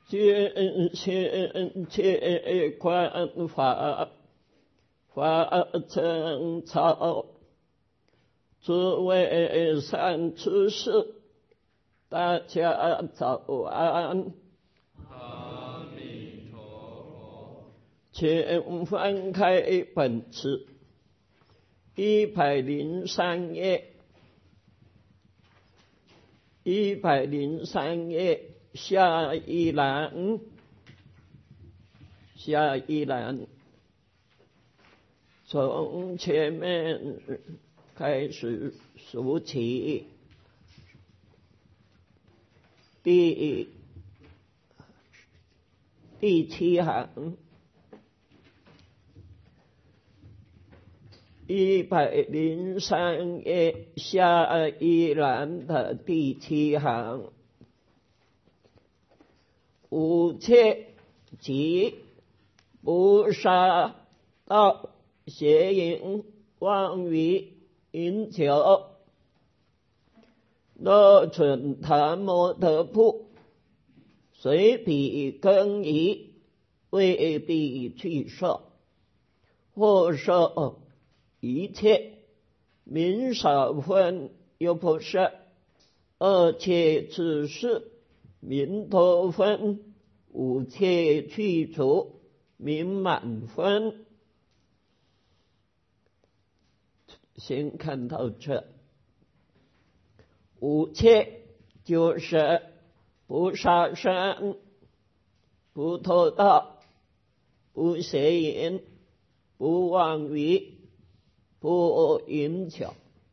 见贤且观法，法成草，诸位善知识，大家早安。 阿弥陀佛。 请翻开本子103页，103页下一栏，从前面开始数起，第7行，103页下一栏的第7行，无切即不杀盗邪淫妄语饮酒，若准檀摩得布，随彼更移，未必去舍，或舍一切名少分又不舍，二切知识名多分，五切去除名满分。先看到这，五切就是不杀生，不偷盗，不邪淫，不妄语，不饮酒。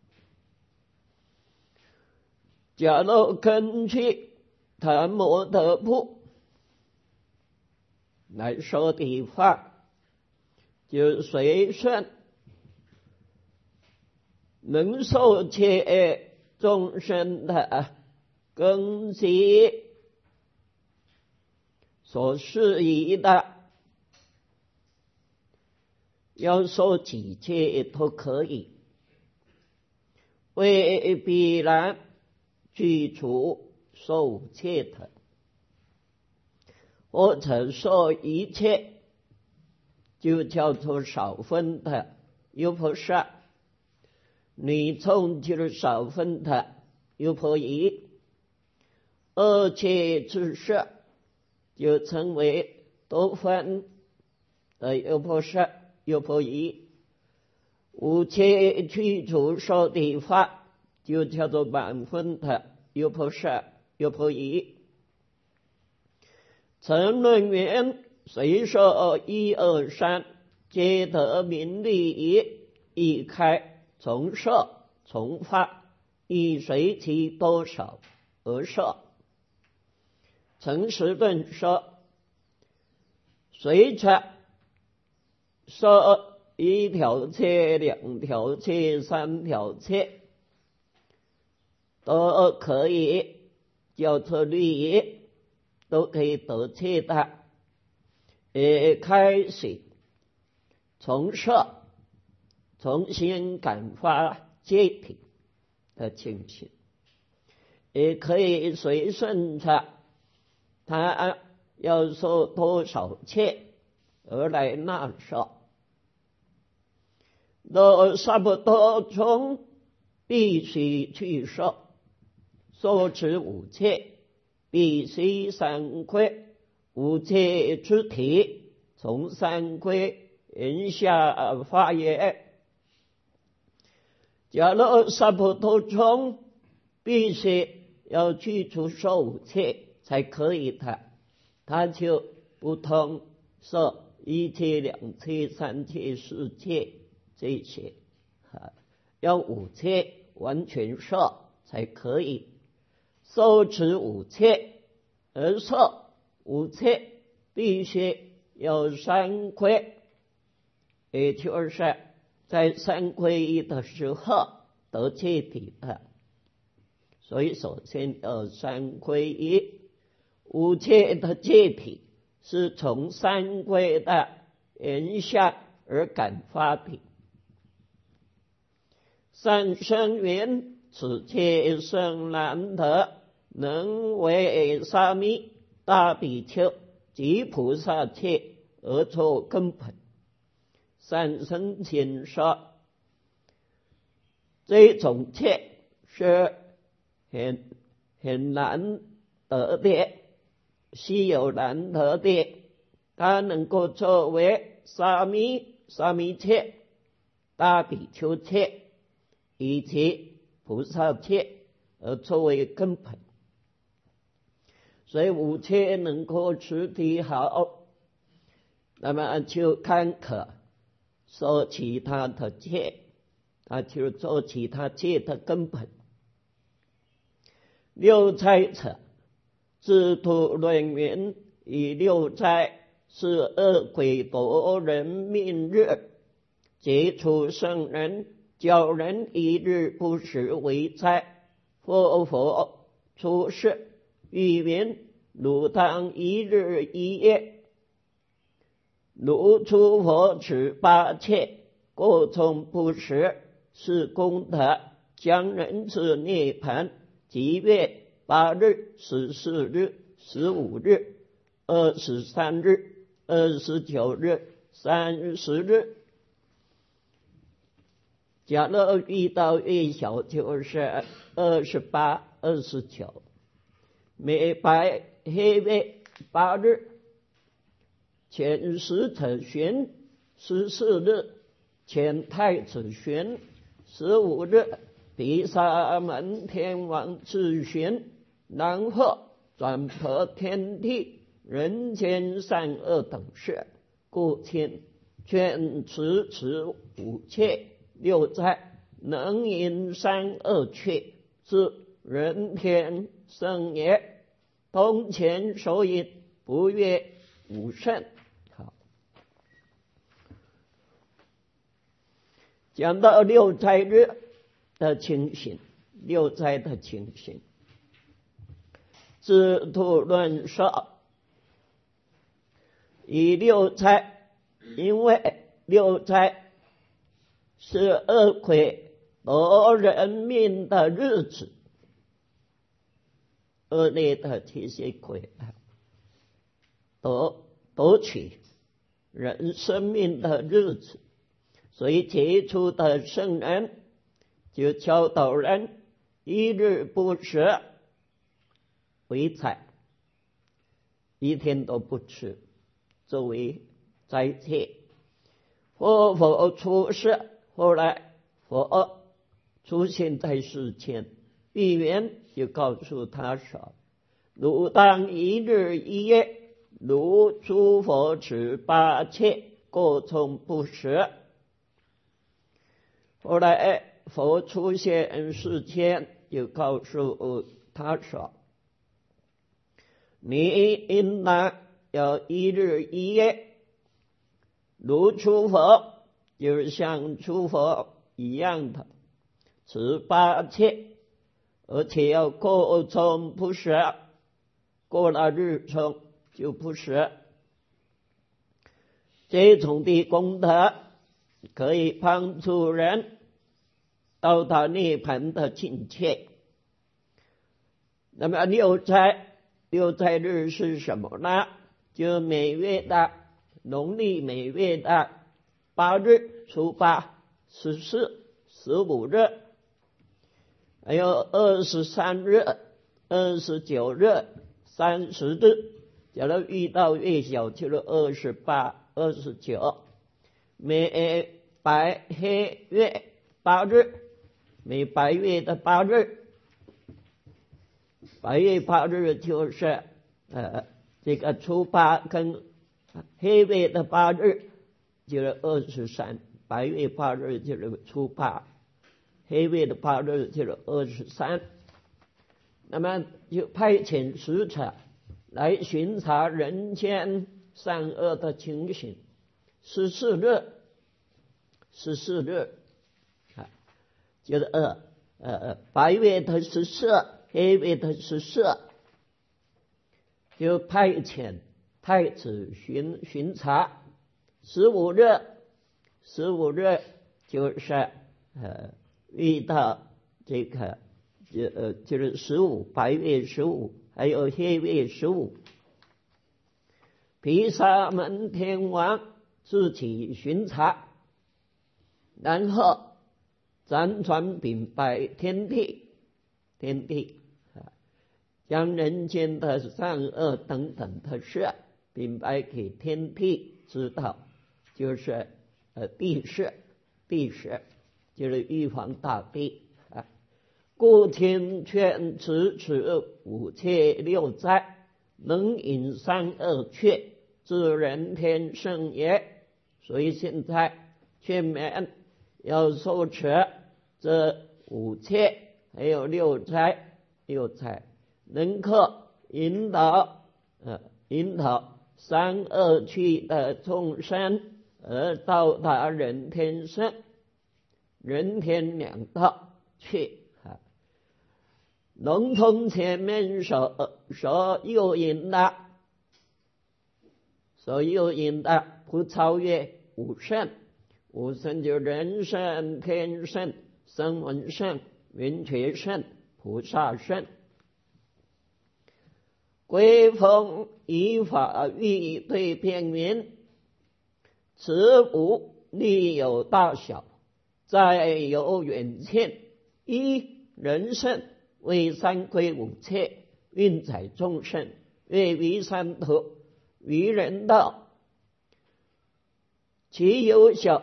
假如根据檀摩得布来说的话，就随顺能受切众生的根基所适宜的，要受几切都可以，未必然去除受切的，或者受一切，就叫做少分的优婆塞。女众就是少分的优婆夷，二切知识就称为多分的优婆塞、优婆夷，五切去除受的法就叫做满分的优婆塞、优婆夷。成论云：随受1、2、3，皆得名利亦开。从受从法，亦随其多少而受。成实论说，随着受1条切、2条切、3条切，都可以叫做律仪，都可以得切的，开始从受重新感发戒品的情形，也可以随顺着他要受多少切而来纳受。若差不多从必须去受，受持五切，必须三归，五切之体，从三归言下发言。假如萨婆多中必须要去除受五切才可以的，他就不通受1切、2切、3切、4切这些，要五切完全受才可以。受持五切而受五切必须要三归，也就是在三皈依的时候得戒体的，所以首先要三皈依。五戒的戒体是从三皈的言下而感发的。善生云：此戒甚难得，能为沙弥， 大比丘及菩萨戒而作根本。善生前说，这种戒是很难得的，稀有难得的，它能够作为沙弥戒、大比丘戒以及菩萨戒而作为根本。所以五戒能够持的好，那么就看可说其他的戒，它就做其他戒的根本。六斋者，自度论云：以六斋是恶鬼夺人命日，杰出圣人，教人一日不食为斋。佛出世语云：汝当一日一夜，汝诸佛持八戒，过从不食，是功德，将人至涅盘。即月8日、14日、15日、23日、29日、30日。假如遇到月小，就是28、29。每白黑月8日，前使者旬14日，前太子旬15日，毗沙门天王自旬，然后转婆天地、人间善恶等事，故劝持五戒六斋，能引三恶趣，是人天圣也。通前所引，不越五圣。好，讲到六斋日的情形，六斋的情形，自度论说，以六斋，因为六斋是恶鬼夺人命的日子，恶劣的这些鬼夺取人生命的日子，所以杰出的圣人就教导人一日不食为斋，一天都不吃，作为斋戒。佛出世，后来佛出现在世间，语言就告诉他说：汝当一日一夜，如诸佛持八戒，过从不食。后来佛出现世间，就告诉他说：你应当要一日一夜，如诸佛，就是像诸佛一样的持八戒，而且要过从不食，过了日从就不食。这种的功德可以帮助人到达涅槃的境界。那么六斋日是什么呢？就每月的农历每月的8日、初8、14、15日，还有23日、29日、30日。假如遇到月小，就是28、29。每白黑月8日，每白月的8日，白月8日就是这个初8，跟黑月的8日就是23，白月8日就是初8，黑月的8日就是23。那么就派遣使者来巡查人间善恶的情形。14日就是白月的14，黑月的14，就派遣太子巡查。15日就是遇到这个就是15，白月15，还有黑月15。 毗沙门天王自起巡查，然后辗转禀白天帝，将人间的善恶等等的事禀白给天帝知道，就是帝释，就是玉皇大帝啊。故听劝持五切六灾，能引善恶趣，自人天圣也。所以现在劝勉要受持这五切还有六灾，能够引导善恶趣的众生而到达人天圣、人天两道去。笼统前面所诱引的不超越五圣，五圣就人圣、天圣、声闻圣、缘觉圣、菩萨圣。归奉依法欲对辩云：此五力有大小，再有远近。一人圣为三归五切，运载众生，越于三途，于人道，其有小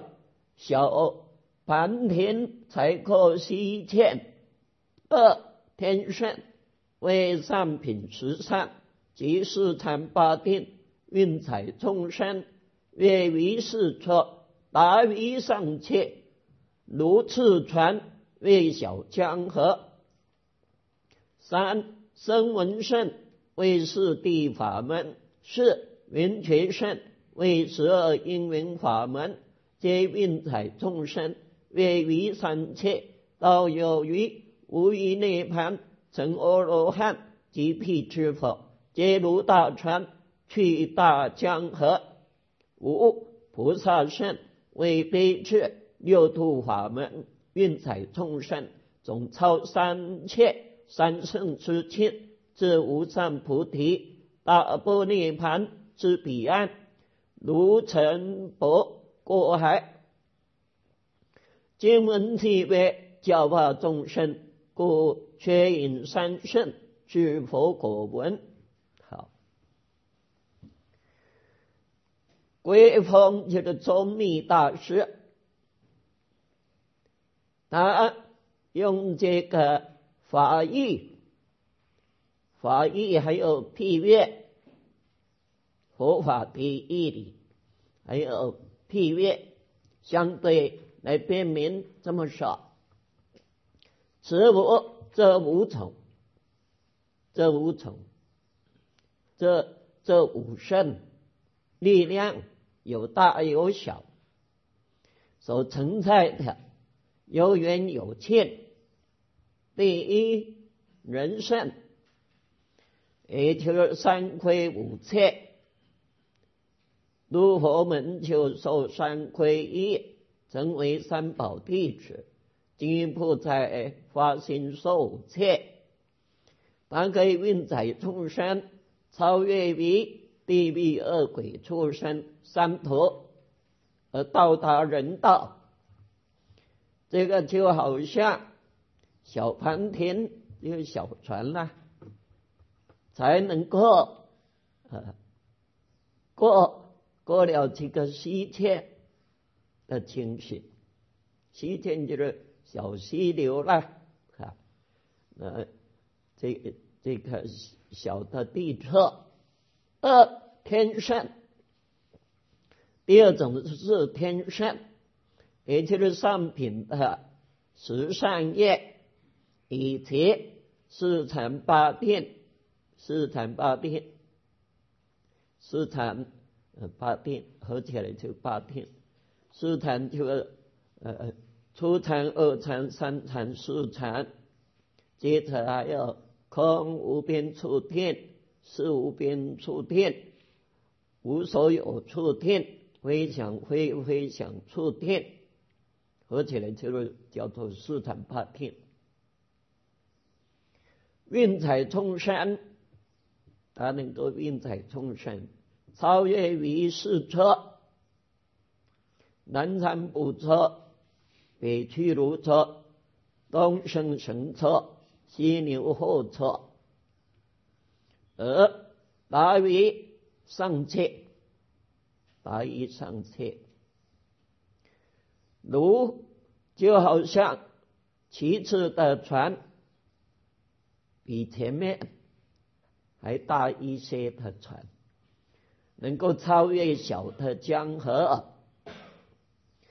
梵天才可悉见。二天圣为上品十善及四禅八定，运载众生，越于四处，达于上界，如次船，越小江河。三声闻圣为四谛法门，四缘觉圣为12因缘法门，皆运载众生，越于三界，到有余无余涅盘，成阿罗汉及辟支佛，皆如大船，去大江河。五菩萨圣为悲智六度法门，运载众生，总超三切三圣之境，至无上菩提大般涅盘之彼岸，如尘薄过海。经文题曰：教化众生，故却引三圣至佛果闻。好，归奉就是宗密大师，他用这个法义还有譬喻，佛法的义理还有譬喻相对来辨明这么说：此五这五种，这五圣力量有大有小，所承载的有远有近。第一人圣，也就是三亏五切，入佛门就受三皈依，成为三宝弟子，进一步在发心受戒，它可以运载众生，超越于地狱恶鬼畜生三途，而到达人道。这个就好像小梵天就是小船啦，才能够过了这个溪涧的情形。溪涧就是小溪流啦，这个小的地侧。二天圣，第二种是天圣，也就是上品的十善业以及四禅八定，合起来就八定。四禅就是初禅、二禅、三禅、四禅，接着还有空无边处定、识无边处定、无所有处定、非想非想处定，合起来就是叫做四禅八定。运载众生，它能够运载众生， 超越于四车，南谗北辙，北去如车，东升神车，西牛后车。而达于上策，达于上策，如就好像其次的船比前面还大一些的船，能够超越小的江河，